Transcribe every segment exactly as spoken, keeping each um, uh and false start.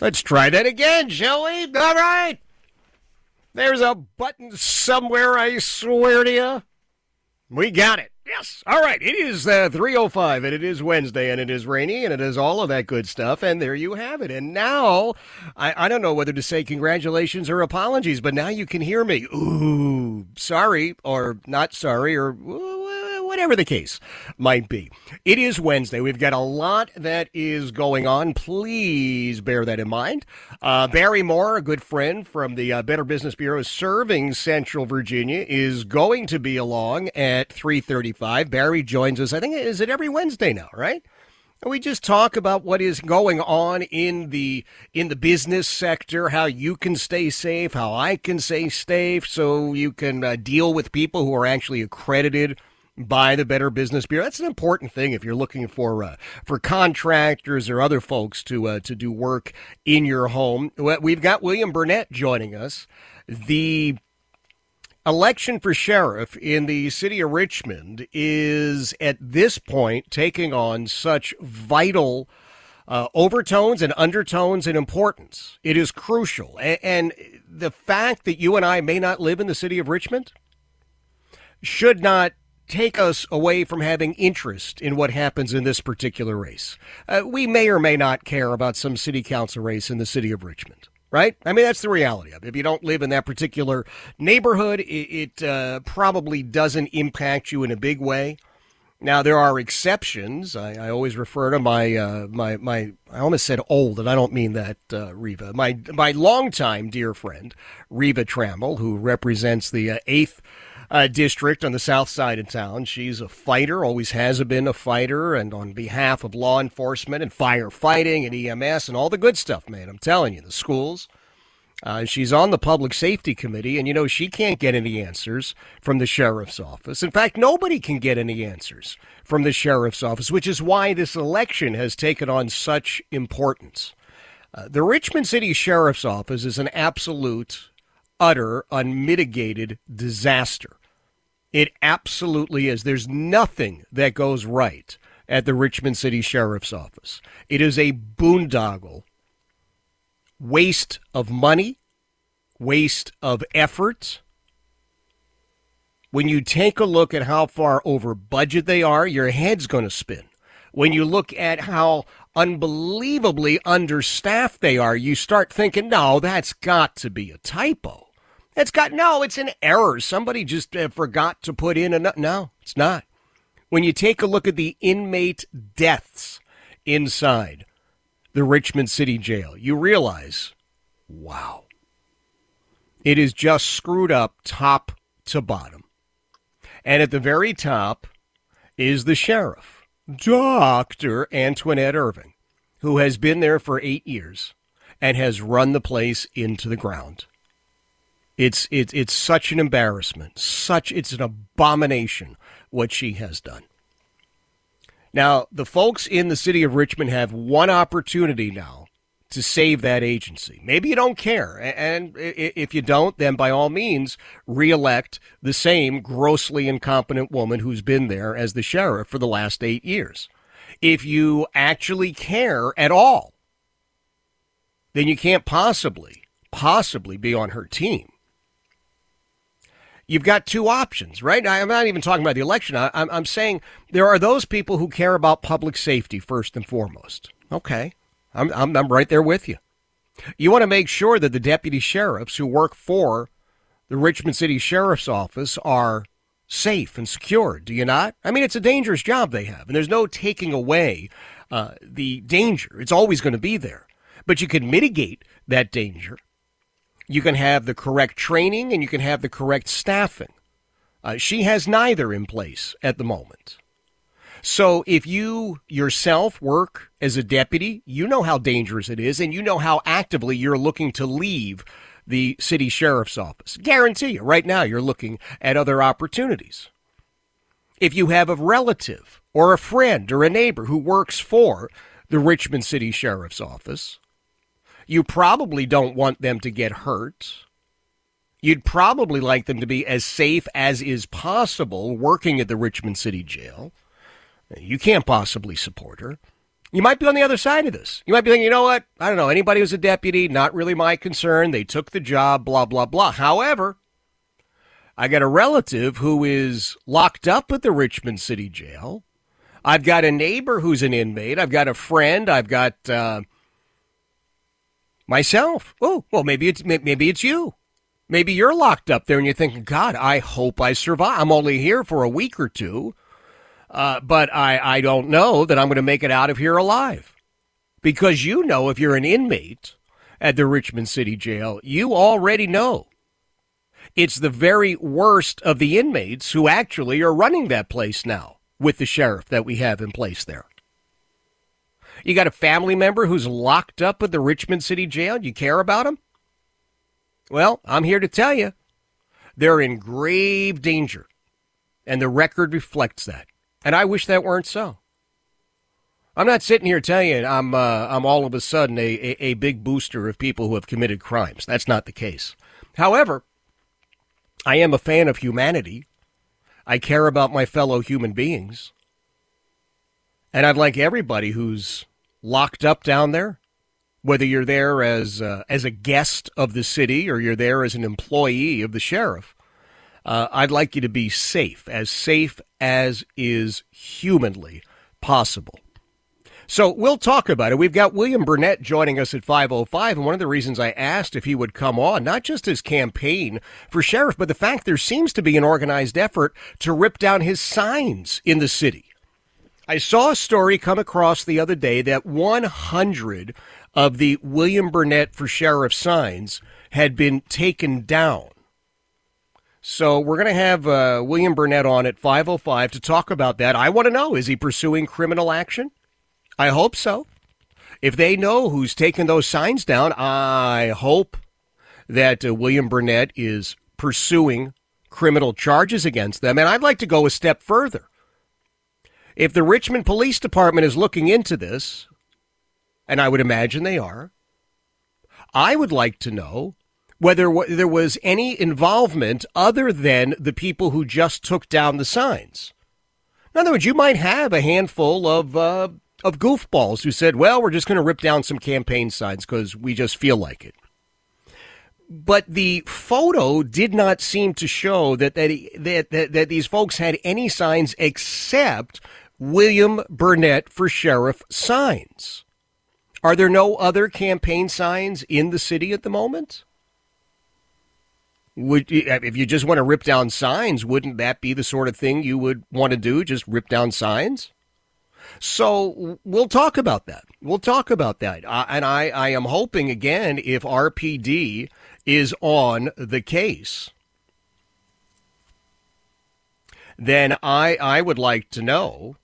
Let's try that again, shall we? All right. There's a button somewhere, I swear to you. We got it. Yes. All right. It is uh, three oh five, and it is Wednesday, and it is rainy, and it is all of that good stuff, and there you have it. And now, I, I don't know whether to say congratulations or apologies, but now you can hear me. Ooh, sorry, or not sorry, or whatever the case might be. It is Wednesday. We've got a lot that is going on. Please bear that in mind. Uh, Barry Moore, a good friend from the uh, Better Business Bureau serving Central Virginia, is going to be along at three thirty-five. Barry joins us, I think, is it every Wednesday now, right? And we just talk about what is going on in the in the business sector, how you can stay safe, how I can stay safe, so you can uh, deal with people who are actually accredited by the Better Business Bureau. That's an important thing if you're looking for uh, for contractors or other folks to uh, to do work in your home. We've got William Burnett joining us. The election for sheriff in the city of Richmond is at this point taking on such vital uh, overtones and undertones and importance. It is crucial. And, and the fact that you and I may not live in the city of Richmond should not take us away from having interest in what happens in this particular race. Uh, we may or may not care about some city council race in the city of Richmond, right? I mean, that's the reality of it. If you don't live in that particular neighborhood, it, it uh, probably doesn't impact you in a big way. Now, there are exceptions. I, I always refer to my, uh, my, my, I almost said old, and I don't mean that, uh, Reva. My, my longtime dear friend, Reva Trammell, who represents the uh, eighth Uh, district on the south side of town. She's a fighter, always has been a fighter, and on behalf of law enforcement and firefighting and E M S and all the good stuff, man, I'm telling you, the schools. Uh, she's on the public safety committee, and, you know, she can't get any answers from the sheriff's office. In fact, nobody can get any answers from the sheriff's office, which is why this election has taken on such importance. Uh, the Richmond City Sheriff's Office is an absolute, utter, unmitigated disaster. It absolutely is. There's nothing that goes right at the Richmond City Sheriff's Office. It is a boondoggle. Waste of money, waste of effort. When you take a look at how far over budget they are, your head's going to spin. When you look at how unbelievably understaffed they are, you start thinking, no, that's got to be a typo. It's got, no, it's an error. Somebody just uh, forgot to put in a, no, it's not. When you take a look at the inmate deaths inside the Richmond City Jail, you realize, wow, it is just screwed up top to bottom. And at the very top is the sheriff, Doctor Antoinette Irving, who has been there for eight years and has run the place into the ground. It's it's it's such an embarrassment, such it's an abomination what she has done. Now, the folks in the city of Richmond have one opportunity now to save that agency. Maybe you don't care, and if you don't, then by all means, reelect the same grossly incompetent woman who's been there as the sheriff for the last eight years. If you actually care at all, then you can't possibly, possibly be on her team. You've got two options, right? I'm not even talking about the election. I'm, I'm saying there are those people who care about public safety first and foremost. Okay, I'm, I'm, I'm right there with you. You want to make sure that the deputy sheriffs who work for the Richmond City Sheriff's Office are safe and secure, do you not? I mean, it's a dangerous job they have, and there's no taking away uh, the danger. It's always going to be there. But you can mitigate that danger. You can have the correct training, and you can have the correct staffing. Uh, she has neither in place at the moment. So if you yourself work as a deputy, you know how dangerous it is, and you know how actively you're looking to leave the city sheriff's office. Guarantee you, right now you're looking at other opportunities. If you have a relative or a friend or a neighbor who works for the Richmond City Sheriff's Office, you probably don't want them to get hurt. You'd probably like them to be as safe as is possible working at the Richmond City Jail. You can't possibly support her. You might be on the other side of this. You might be thinking, you know what? I don't know. Anybody who's a deputy, not really my concern. They took the job, blah, blah, blah. However, I got a relative who is locked up at the Richmond City Jail. I've got a neighbor who's an inmate. I've got a friend. I've got uh, myself. Oh, well, maybe it's maybe it's you. Maybe you're locked up there and you're thinking, God, I hope I survive. I'm only here for a week or two. Uh, but I, I don't know that I'm going to make it out of here alive. Because you know, if you're an inmate at the Richmond City Jail, you already know it's the very worst of the inmates who actually are running that place now with the sheriff that we have in place there. You got a family member who's locked up at the Richmond City Jail. You care about him? Well, I'm here to tell you, they're in grave danger. And the record reflects that. And I wish that weren't so. I'm not sitting here telling you I'm uh, I'm all of a sudden a, a, a big booster of people who have committed crimes. That's not the case. However, I am a fan of humanity. I care about my fellow human beings. And I'd like everybody who's locked up down there, whether you're there as uh, as a guest of the city or you're there as an employee of the sheriff, Uh, I'd like you to be safe, as safe as is humanly possible. So we'll talk about it. We've got William Burnett joining us at five oh five, and one of the reasons I asked if he would come on, not just his campaign for sheriff, but the fact there seems to be an organized effort to rip down his signs in the city. I saw a story come across the other day that one hundred of the William Burnett for sheriff signs had been taken down. So we're going to have uh, William Burnett on at five oh five to talk about that. I want to know, is he pursuing criminal action? I hope so. If they know who's taken those signs down, I hope that uh, William Burnett is pursuing criminal charges against them. And I'd like to go a step further. If the Richmond Police Department is looking into this, and I would imagine they are, I would like to know whether there was any involvement other than the people who just took down the signs. In other words, you might have a handful of uh, of goofballs who said, well, we're just going to rip down some campaign signs because we just feel like it. But the photo did not seem to show that that, that, that, that these folks had any signs except William Burnett for sheriff signs. Are there no other campaign signs in the city at the moment? Would you, if you just want to rip down signs, wouldn't that be the sort of thing you would want to do, just rip down signs? So we'll talk about that. We'll talk about that. Uh, and I, I am hoping, again, if R P D is on the case, then I, I would like to know,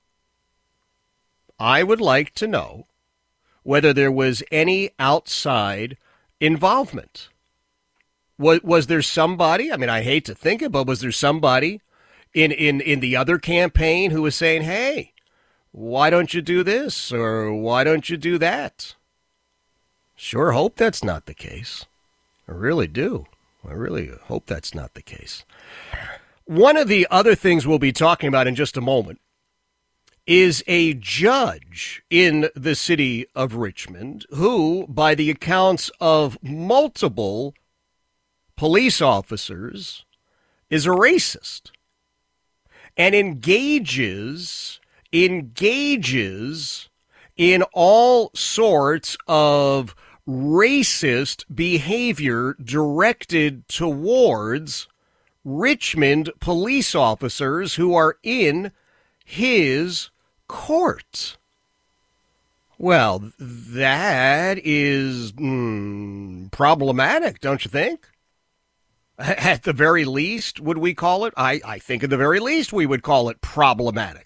I would like to know whether there was any outside involvement. Was, was there somebody, I mean, I hate to think it, but was there somebody in, in, in the other campaign who was saying, hey, why don't you do this or why don't you do that? Sure hope that's not the case. I really do. I really hope that's not the case. One of the other things we'll be talking about in just a moment is a judge in the city of Richmond who, by the accounts of multiple police officers, is a racist and engages engages in all sorts of racist behavior directed towards Richmond police officers who are in his court. Well, that is mm, problematic, don't you think? At the very least, would we call it? I, I think at the very least we would call it problematic.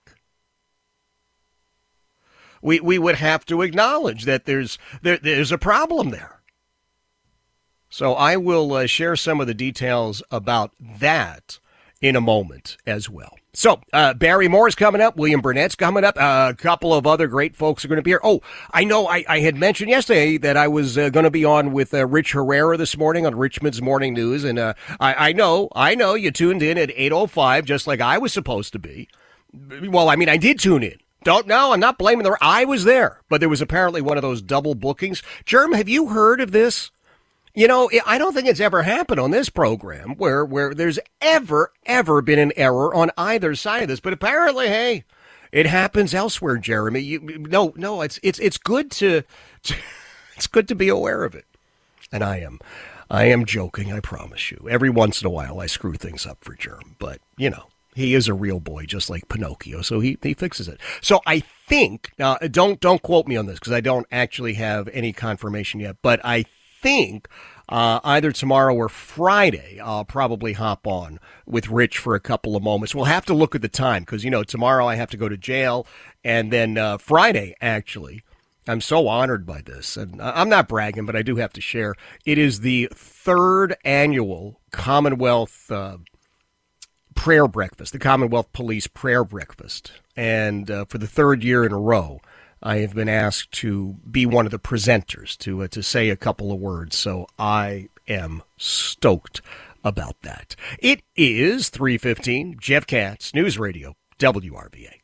We we would have to acknowledge that there's there, there's a problem there. So I will uh, share some of the details about that in a moment as well. So uh, Barry Moore's coming up. William Burnett's coming up. Uh, a couple of other great folks are going to be here. Oh, I know I, I had mentioned yesterday that I was uh, going to be on with uh, Rich Herrera this morning on Richmond's Morning News. And uh, I, I know, I know you tuned in at eight oh five just like I was supposed to be. Well, I mean, I did tune in Don't know. I'm not blaming the. I was there, but there was apparently one of those double bookings. Germ, have you heard of this? You know, I don't think it's ever happened on this program where where there's ever, ever been an error on either side of this. But apparently, hey, it happens elsewhere, Jeremy. You, no, no, it's it's it's good to, to it's good to be aware of it. And I am, I am joking. I promise you. Every once in a while, I screw things up for Germ, but you know, he is a real boy, just like Pinocchio. So he he fixes it. So I think uh, don't don't quote me on this because I don't actually have any confirmation yet, but I. think uh, either tomorrow or Friday, I'll probably hop on with Rich for a couple of moments. We'll have to look at the time because, you know, tomorrow I have to go to jail. And then uh, Friday, actually, I'm so honored by this. And I'm not bragging, but I do have to share. It is the third annual Commonwealth uh, prayer breakfast, the Commonwealth Police prayer breakfast. And uh, for the third year in a row, I have been asked to be one of the presenters, to uh, to say a couple of words, so I am stoked about that. It is three fifteen, Jeff Katz, News Radio, W R V A.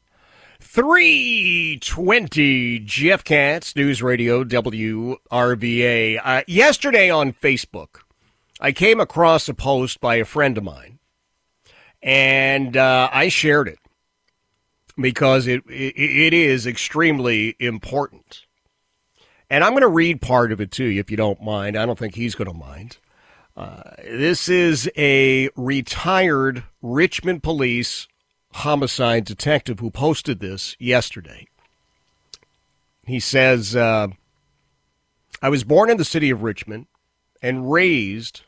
three twenty, Jeff Katz, News Radio, W R V A. Uh, yesterday on Facebook, I came across a post by a friend of mine, and uh, I shared it. Because it, it it is extremely important. And I'm going to read part of it to you if you don't mind. I don't think he's going to mind. Uh, this is a retired Richmond police homicide detective who posted this yesterday. He says, uh, I was born in the city of Richmond and raised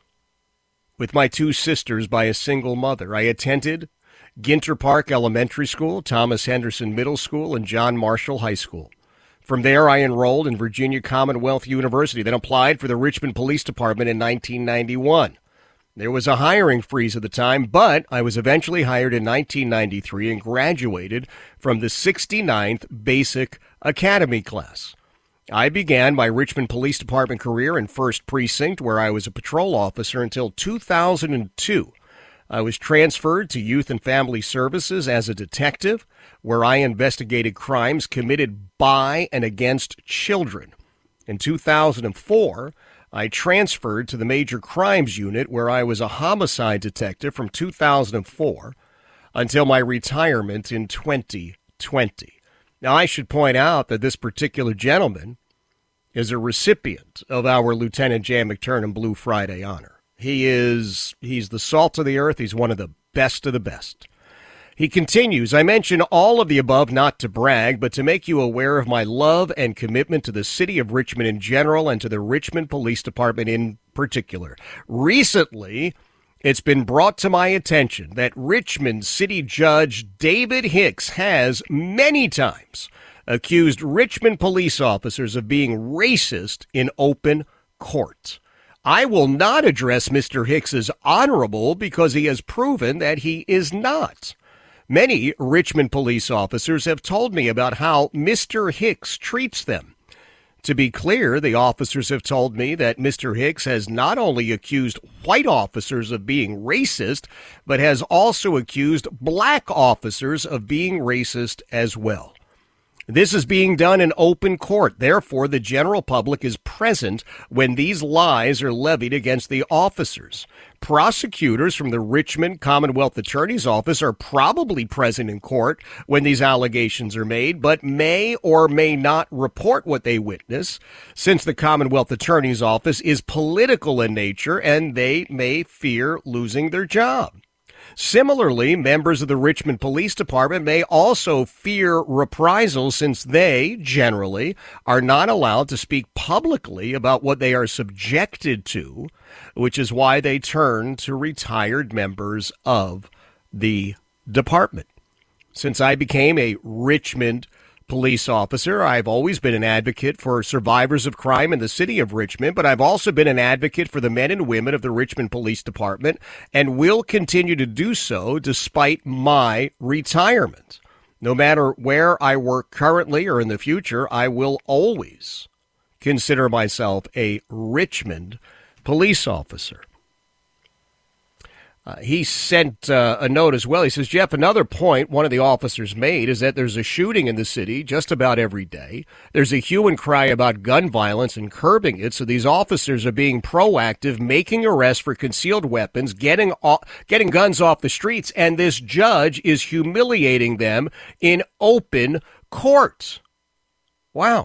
with my two sisters by a single mother. I attended Ginter Park Elementary School, Thomas Henderson Middle School, and John Marshall High School. From there, I enrolled in Virginia Commonwealth University, then applied for the Richmond Police Department in nineteen ninety-one. There was a hiring freeze at the time, but I was eventually hired in nineteen ninety-three and graduated from the sixty-ninth Basic Academy class. I began my Richmond Police Department career in First Precinct, where I was a patrol officer until two thousand two. I was transferred to Youth and Family Services as a detective, where I investigated crimes committed by and against children. In two thousand four, I transferred to the Major Crimes Unit, where I was a homicide detective from two thousand four until my retirement in twenty twenty. Now, I should point out that this particular gentleman is a recipient of our Lieutenant Jan McTurnan Blue Friday honor. He is, he's the salt of the earth. He's one of the best of the best. He continues, I mention all of the above not to brag, but to make you aware of my love and commitment to the city of Richmond in general and to the Richmond Police Department in particular. Recently, it's been brought to my attention that Richmond City Judge David Hicks has many times accused Richmond police officers of being racist in open court. I will not address Mister Hicks as honorable because he has proven that he is not. Many Richmond police officers have told me about how Mister Hicks treats them. To be clear, the officers have told me that Mister Hicks has not only accused white officers of being racist, but has also accused black officers of being racist as well. This is being done in open court. Therefore, the general public is present when these lies are levied against the officers. Prosecutors from the Richmond Commonwealth Attorney's Office are probably present in court when these allegations are made, but may or may not report what they witness, since the Commonwealth Attorney's Office is political in nature and they may fear losing their job. Similarly, members of the Richmond Police Department may also fear reprisals since they, generally, are not allowed to speak publicly about what they are subjected to, which is why they turn to retired members of the department. Since I became a Richmond police officer, I've always been an advocate for survivors of crime in the city of Richmond, but I've also been an advocate for the men and women of the Richmond Police Department and will continue to do so despite my retirement. No matter where I work currently or in the future, I will always consider myself a Richmond police officer. Uh, he sent uh, a note as well. He says, Jeff, another point one of the officers made is that there's a shooting in the city just about every day. There's a hue and cry about gun violence and curbing it, so these officers are being proactive, making arrests for concealed weapons, getting o- getting guns off the streets, and this judge is humiliating them in open court. Wow.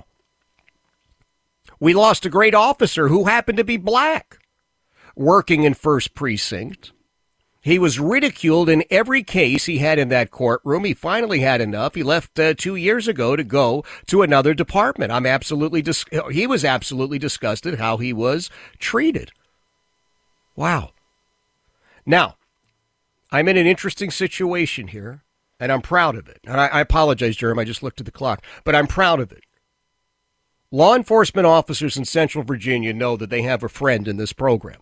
We lost a great officer who happened to be black, working in First Precinct. He was ridiculed in every case he had in that courtroom. He finally had enough. He left uh, two years ago to go to another department. I'm absolutely dis- he was absolutely disgusted how he was treated. Wow. Now, I'm in an interesting situation here, and I'm proud of it. And I, I apologize, Jeremy, I just looked at the clock, but I'm proud of it. Law enforcement officers in Central Virginia know that they have a friend in this program.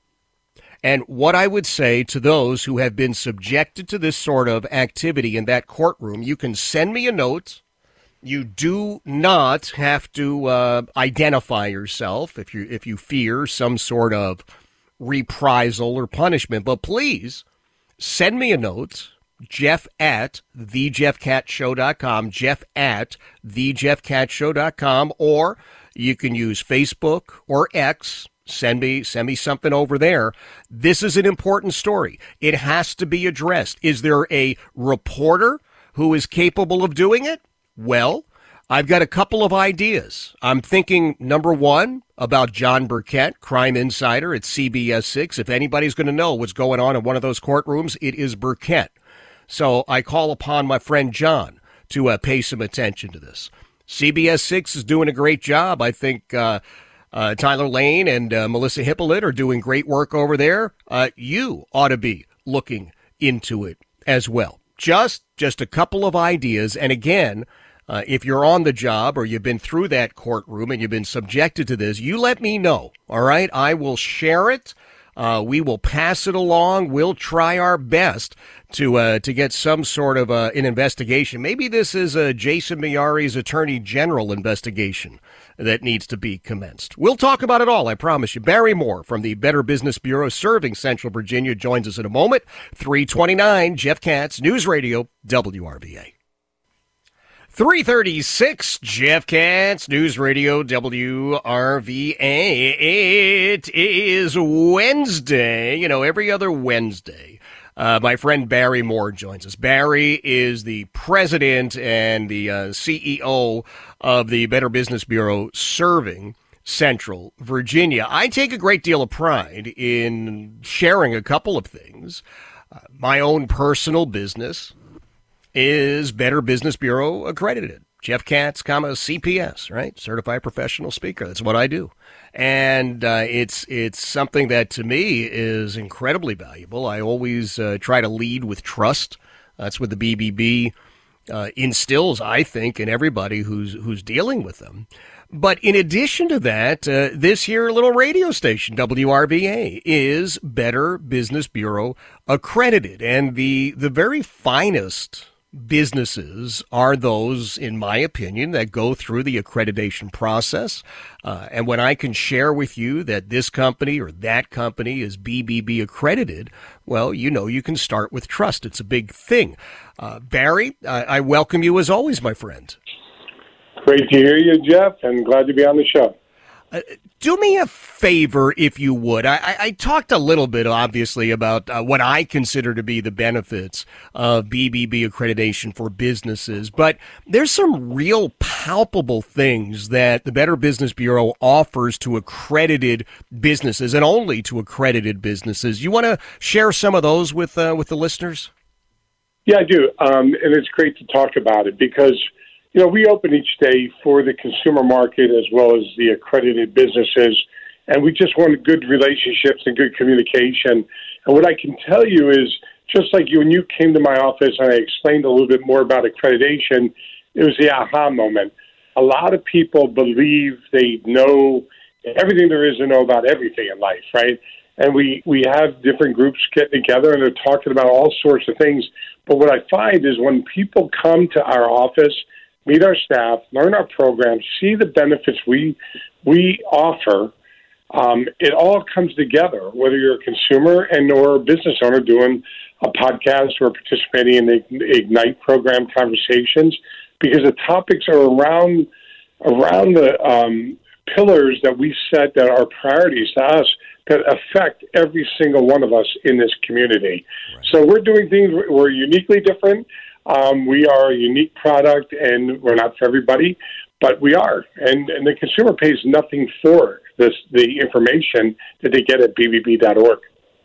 And what I would say to those who have been subjected to this sort of activity in that courtroom, you can send me a note. You do not have to uh, identify yourself if you if you fear some sort of reprisal or punishment. But please send me a note, Jeff at the jeff cat show dot com, Jeff at the jeff cat show dot com, or you can use Facebook or X. Send me, send me something over there. This is an important story. It has to be addressed. Is there a reporter who is capable of doing it? Well, I've got a couple of ideas. I'm thinking, number one, about John Burkett, crime insider at C B S six. If anybody's going to know what's going on in one of those courtrooms, it is Burkett. So I call upon my friend John to uh, pay some attention to this. C B S six is doing a great job. I think uh, uh, Tyler Lane and uh, Melissa Hippolyte are doing great work over there. Uh, you ought to be looking into it as well. Just, just a couple of ideas. And again, uh, if you're on the job or you've been through that courtroom and you've been subjected to this, you let me know. All right. I will share it. Uh, we will pass it along. We'll try our best to uh, to get some sort of uh, an investigation. Maybe this is a Jason Miyare's Attorney General investigation that needs to be commenced. We'll talk about it all, I promise you. Barry Moore from the Better Business Bureau serving Central Virginia joins us in a moment. three twenty-nine, Jeff Katz, News Radio, W R V A. three thirty-six, Jeff Katz, News Radio, W R V A. It is Wednesday, you know, every other Wednesday. Uh, my friend Barry Moore joins us. Barry is the president and the uh, C E O of the Better Business Bureau serving Central Virginia. I take a great deal of pride in sharing a couple of things. Uh, my own personal business is Better Business Bureau accredited. Jeff Katz, comma, C P S, right? Certified Professional Speaker. That's what I do. And uh, it's it's something that, to me, is incredibly valuable. I always uh, try to lead with trust. That's what the B B B uh, instills, I think, in everybody who's who's dealing with them. But in addition to that, uh, this here little radio station, W R V A, is Better Business Bureau accredited. And the the very finest businesses are those, in my opinion, that go through the accreditation process. Uh, and when I can share with you that this company or that company is B B B accredited, well, you know, you can start with trust. It's a big thing. Uh, Barry, I, I welcome you as always, my friend. Great to hear you, Jeff, and glad to be on the show. Uh, do me a favor, if you would. I, I, I talked a little bit, obviously, about uh, what I consider to be the benefits of B B B accreditation for businesses, but there's some real palpable things that the Better Business Bureau offers to accredited businesses, and only to accredited businesses. You want to share some of those with uh, with the listeners? Yeah, I do, um, and it's great to talk about it because, you know, we open each day for the consumer market as well as the accredited businesses, and we just want good relationships and good communication. And what I can tell you is, just like you, when you came to my office and I explained a little bit more about accreditation, it was the aha moment. A lot of people believe they know everything there is to know about everything in life, right? And we, we have different groups getting together and they're talking about all sorts of things. But what I find is when people come to our office, meet our staff, learn our programs, see the benefits we we offer, Um, it all comes together, whether you're a consumer and or a business owner doing a podcast or participating in the Ignite program conversations, because the topics are around around the um, pillars that we set that are priorities to us that affect every single one of us in this community. Right. So we're doing things, we're uniquely different. Um, we are a unique product, and we're not for everybody, but we are. And, and the consumer pays nothing for this, the information that they get at b b b dot org.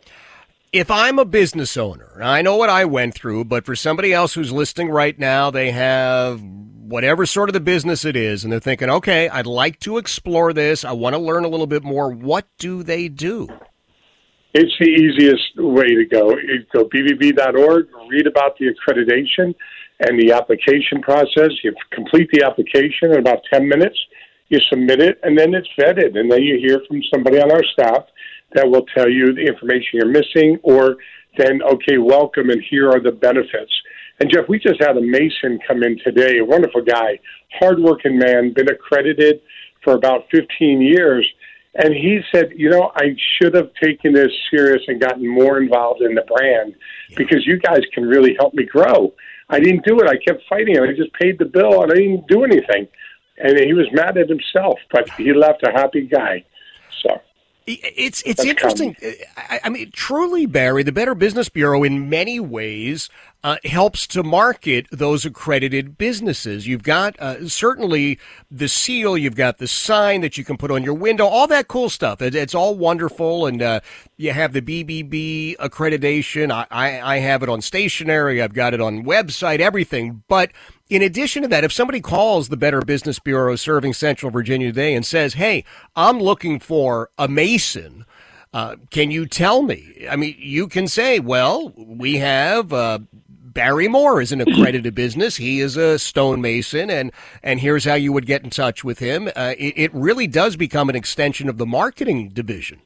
If I'm a business owner, I know what I went through, but for somebody else who's listening right now, they have whatever sort of the business it is, and they're thinking, okay, I'd like to explore this. I want to learn a little bit more. What do they do? It's the easiest way to go. You go b b b dot org, read about the accreditation and the application process. You complete the application in about ten minutes. You submit it, and then it's vetted. And then you hear from somebody on our staff that will tell you the information you're missing, or then, okay, welcome, and here are the benefits. And, Jeff, we just had a Mason come in today, a wonderful guy, hardworking man, been accredited for about fifteen years. And he said, you know, I should have taken this serious and gotten more involved in the brand because you guys can really help me grow. I didn't do it. I kept fighting it. I just paid the bill, and I didn't do anything. And he was mad at himself, but he left a happy guy. So it's it's interesting. I, I mean, truly, Barry, the Better Business Bureau in many ways uh, helps to market those accredited businesses. You've got uh, certainly the seal, you've got the sign that you can put on your window, all that cool stuff. It, it's all wonderful, and uh, you have the B B B accreditation. I, I, I have it on stationery. I've got it on website, everything. But in addition to that, if somebody calls the Better Business Bureau serving Central Virginia today and says, hey, I'm looking for a Mason, uh, can you tell me? I mean, you can say, well, we have uh, Barry Moore is an accredited business. He is a stonemason, and, and here's how you would get in touch with him. Uh, it, it really does become an extension of the marketing division.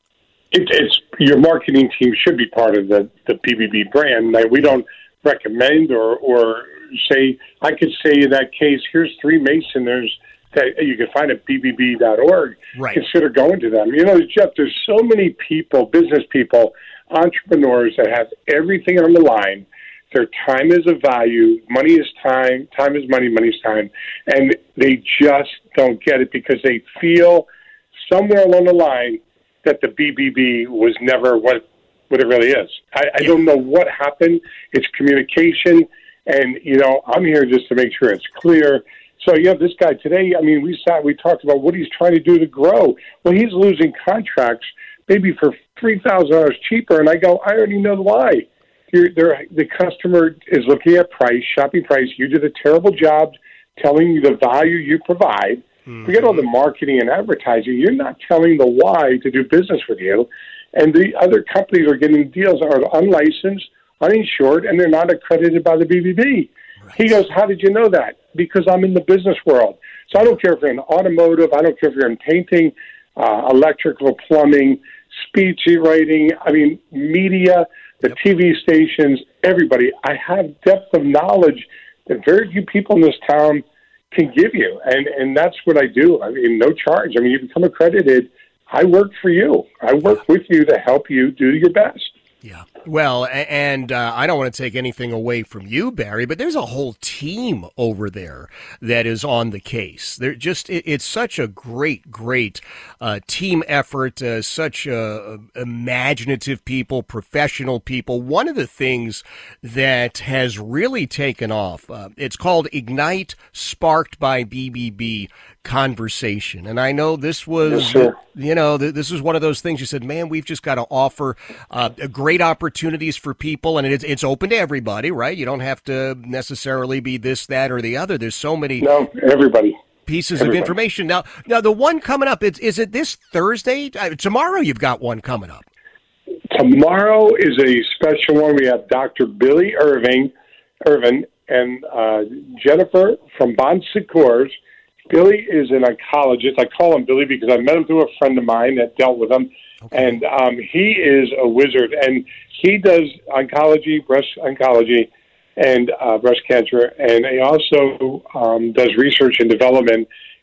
It, it's your marketing team should be part of the, the B B B brand. Like, we don't recommend or, or say, I could say in that case, here's three Masoners that you can find at b b b dot org. Right. Consider going to them. You know, Jeff, there's so many people, business people, entrepreneurs that have everything on the line. Their time is of value. Money is time. Time is money. Money is time. And they just don't get it because they feel somewhere along the line that the B B B was never what, what it really is. I, I don't know what happened. It's communication. And, you know, I'm here just to make sure it's clear. So you have this guy today. I mean, we sat, we talked about what he's trying to do to grow. Well, he's losing contracts maybe for three thousand dollars cheaper. And I go, I already know why. You're, the customer is looking at price, shopping price. You did a terrible job telling you the value you provide. Mm-hmm. Forget all the marketing and advertising. You're not telling the why to do business with you. And the other companies are getting deals that are unlicensed, uninsured, and they're not accredited by the B B B. Right. He goes, how did you know that? Because I'm in the business world. So I don't care if you're in automotive, I don't care if you're in painting, uh, electrical, plumbing, speech writing, I mean, media, the yep. T V stations, everybody. I have depth of knowledge that very few people in this town can give you. And, and that's what I do. I mean, no charge. I mean, you become accredited. I work for you. I work with you to help you do your best. Yeah. Well, and uh, I don't want to take anything away from you, Barry, but there's a whole team over there that is on the case. They're just, it, it's such a great, great uh, team effort, uh, such uh, imaginative people, professional people. One of the things that has really taken off, uh, it's called Ignite, sparked by B B B Conversation. And I know this was, yes, you know, th- this is one of those things you said, man, we've just got to offer uh, great opportunities for people. And it's, it's open to everybody, right? You don't have to necessarily be this, that, or the other. There's so many no, everybody. pieces everybody. of information. Now, now the one coming up, is, is it this Thursday? Uh, tomorrow you've got one coming up. Tomorrow is a special one. We have Doctor Billy Irving, Irvin and uh, Jennifer from Bon Secours. Billy is an oncologist. I call him Billy because I met him through a friend of mine that dealt with him. Okay. And um, he is a wizard. And he does oncology, breast oncology, and uh, breast cancer. And he also um, does research and development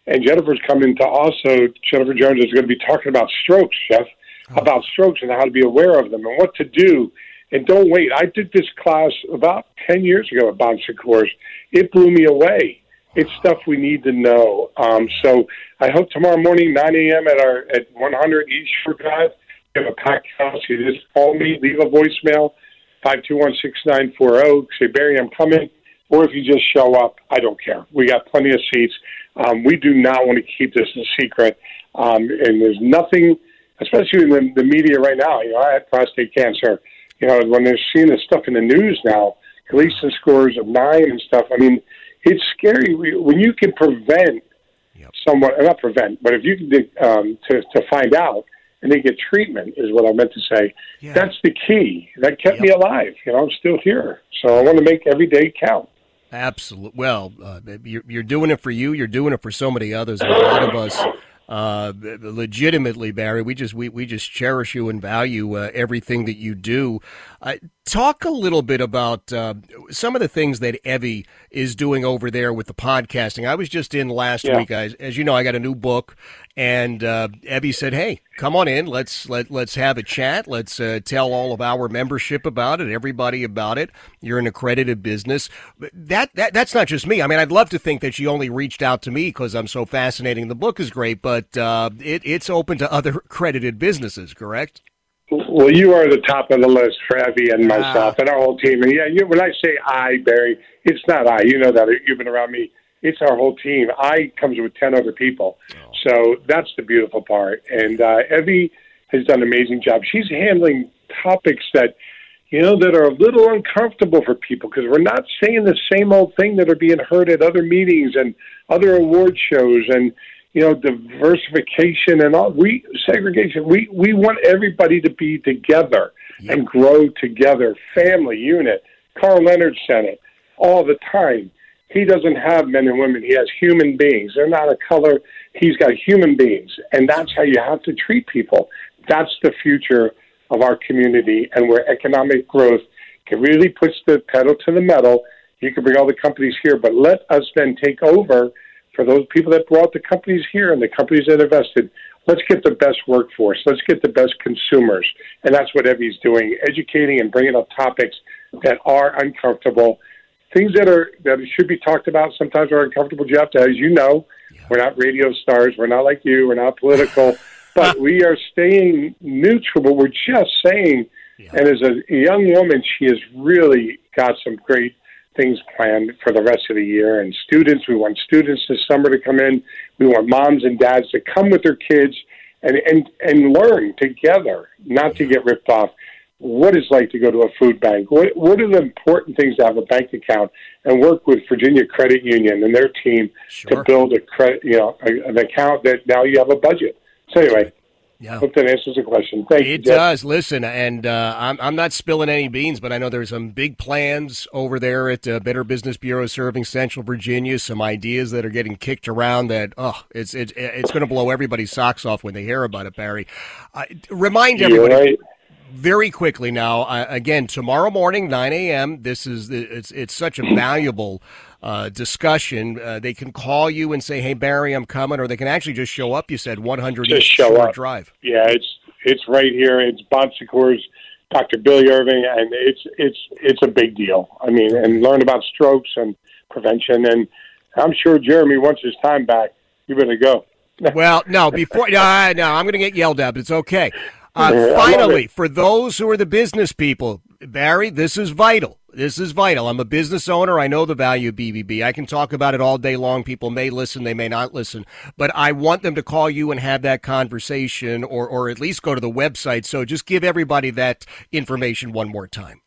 And Jennifer's coming to also, Jennifer Jones is going to be talking about strokes, Jeff, oh. about strokes and how to be aware of them and what to do. And don't wait. I did this class about ten years ago at Bon Secours. It blew me away. It's stuff we need to know. Um, so I hope tomorrow morning, nine a.m. at our at one hundred East Shore Drive, we have a packed house. You just call me, leave a voicemail, five two one, six nine four zero. Say, Barry, I'm coming. Or if you just show up, I don't care. We got plenty of seats. Um, we do not want to keep this a secret. Um, and there's nothing, especially in the, the media right now. You know, I had prostate cancer. You know, when they're seeing this stuff in the news now, Gleason scores of nine and stuff. I mean, it's scary when you can prevent yep. someone, not prevent, but if you can um, to, to find out and they get treatment is what I meant to say. Yeah. That's the key. That kept yep. me alive. You know, I'm still here. So I want to make every day count. Absolutely. Well, uh, you're, you're doing it for you. You're doing it for so many others. And a lot of us, uh, legitimately, Barry, we just we, we just cherish you and value uh, everything that you do. Uh, talk a little bit about uh, some of the things that Evie is doing over there with the podcasting. I was just in last yeah. week. I, as you know, I got a new book, and uh, Evie said, "Hey, come on in. Let's let let's have a chat. Let's uh, tell all of our membership about it, everybody about it. You're an accredited business. That that that's not just me. I mean, I'd love to think that she only reached out to me because I'm so fascinating. The book is great, but uh, it, it's open to other accredited businesses. Correct?" Well, you are the top of the list for Evie and myself uh, and our whole team. And yeah, you, when I say I, Barry, it's not I. You know that. You've been around me. It's our whole team. I comes with ten other people. Oh. So that's the beautiful part. And uh, Evie has done an amazing job. She's handling topics that, you know, that are a little uncomfortable for people because we're not saying the same old thing that are being heard at other meetings and other award shows and, you know, diversification and all, we segregation. We we want everybody to be together yep. and grow together. Family unit. Carl Leonard said it all the time. He doesn't have men and women. He has human beings. They're not a color. He's got human beings, and that's how you have to treat people. That's the future of our community, and where economic growth can really push the pedal to the metal. You can bring all the companies here, but let us then take over. For those people that brought the companies here and the companies that invested, let's get the best workforce. Let's get the best consumers. And that's what Evie's doing, educating and bringing up topics that are uncomfortable, things that are that should be talked about sometimes are uncomfortable, Jeff. As you know, yeah. we're not radio stars. We're not like you. We're not political. But we are staying neutral, but we're just saying, yeah. and as a young woman, she has really got some great things planned for the rest of the year. And students, we want students this summer to come in. We want moms and dads to come with their kids and, and, and learn together, not to get ripped off. What it's like to go to a food bank. What, what are the important things to have a bank account and work with Virginia Credit Union and their team sure. to build a credit, you know, a, an account that now you have a budget. So anyway, yeah. hope that answers the question. Thank it you. It does. Listen, and uh, I'm I'm not spilling any beans, but I know there's some big plans over there at uh, Better Business Bureau serving Central Virginia. Some ideas that are getting kicked around that oh, it's it's it's going to blow everybody's socks off when they hear about it. Barry, uh, remind everybody. You're right. Very quickly now, uh, again, tomorrow morning, nine a.m., this is it's it's such a valuable uh, discussion. Uh, they can call you and say, hey, Barry, I'm coming, or they can actually just show up. You said one hundred East Shore Drive. Yeah, it's it's right here. It's Bon Secours, Doctor Billy Irving, and it's it's it's a big deal. I mean, and learn about strokes and prevention. And I'm sure Jeremy wants his time back. You better go. Well, no, before no, no, I'm going to get yelled at, but it's okay. Uh, finally, for those who are the business people, Barry, this is vital. This is vital. I'm a business owner. I know the value of B B B. I can talk about it all day long. People may listen, they may not listen, but I want them to call you and have that conversation or, or at least go to the website. So just give everybody that information one more time.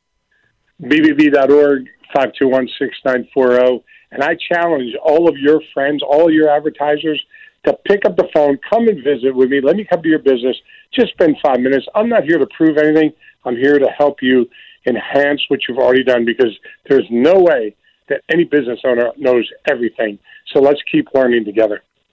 B B B dot org, five two one, six nine four zero. And I challenge all of your friends, all your advertisers, to pick up the phone, come and visit with me. Let me come to your business. Just spend five minutes. I'm not here to prove anything. I'm here to help you enhance what you've already done because there's no way that any business owner knows everything. So let's keep learning together.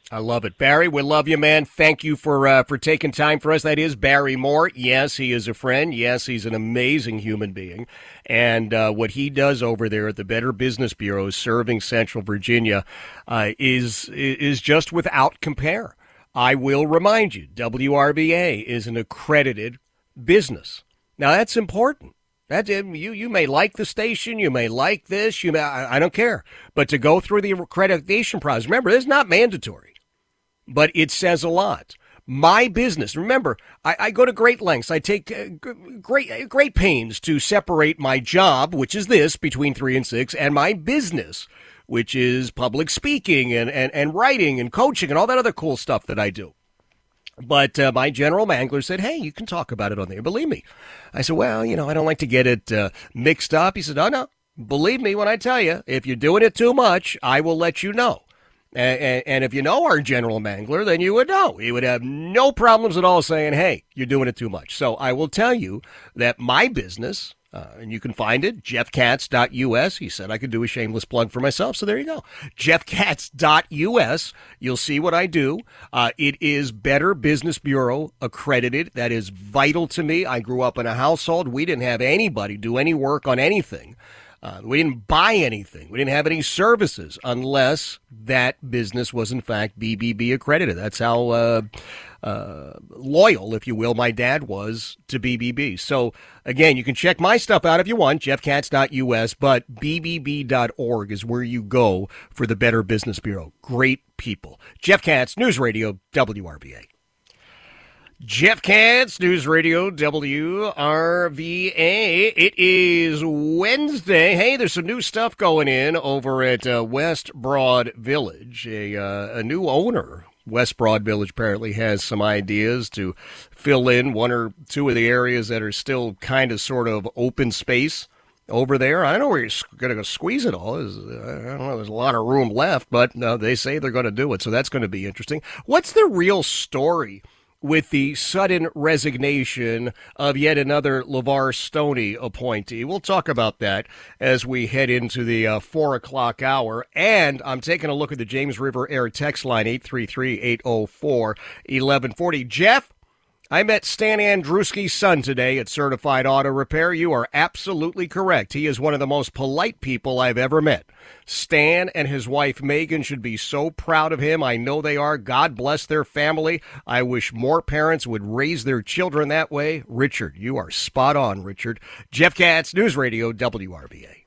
I love it. Barry, we love you, man. Thank you for uh, for taking time for us. That is Barry Moore. Yes, he is a friend. Yes, he's an amazing human being. And uh, what he does over there at the Better Business Bureau serving Central Virginia uh, is is just without compare. I will remind you, W R B A is an accredited business. Now, that's important. That you you may like the station, you may like this, you may I, I don't care. But to go through the accreditation process, remember, it's not mandatory. But it says a lot. My business, remember, I, I go to great lengths. I take uh, great great pains to separate my job, which is this, between three and six, and my business, which is public speaking and, and, and writing and coaching and all that other cool stuff that I do. But uh, my general manager said, hey, you can talk about it on there. Believe me. I said, well, you know, I don't like to get it uh, mixed up. He said, oh, no, believe me when I tell you, if you're doing it too much, I will let you know. And, and if you know our general mangler, then you would know. He would have no problems at all saying, hey, you're doing it too much. So I will tell you that my business, uh, and you can find it, jeff katz dot u s. He said I could do a shameless plug for myself, so there you go. jeff katz dot u s. You'll see what I do. Uh, it is Better Business Bureau accredited. That is vital to me. I grew up in a household. We didn't have anybody do any work on anything. Uh, we didn't buy anything. We didn't have any services unless that business was, in fact, B B B accredited. That's how uh, uh, loyal, if you will, my dad was to B B B. So, again, you can check my stuff out if you want, jeff katz dot u s, but b b b dot org is where you go for the Better Business Bureau. Great people. Jeff Katz, News Radio, W R B A. Jeff Katz, News Radio, W R V A. It is Wednesday. Hey, there's some new stuff going in over at uh, West Broad Village. A, uh, a new owner, West Broad Village, apparently has some ideas to fill in one or two of the areas that are still kind of sort of open space over there. I don't know where you're going to go squeeze it all. There's, uh, I don't know. There's a lot of room left, but uh, they say they're going to do it, so that's going to be interesting. What's the real story with the sudden resignation of yet another LeVar Stoney appointee? We'll talk about that as we head into the uh, four o'clock hour. And I'm taking a look at the James River Air text line, eight three three, eight oh four, eleven forty. Jeff, I met Stan Andruski's son today at Certified Auto Repair. You are absolutely correct. He is one of the most polite people I've ever met. Stan and his wife Megan should be so proud of him. I know they are. God bless their family. I wish more parents would raise their children that way. Richard, you are spot on, Richard. Jeff Katz, News Radio, W R B A.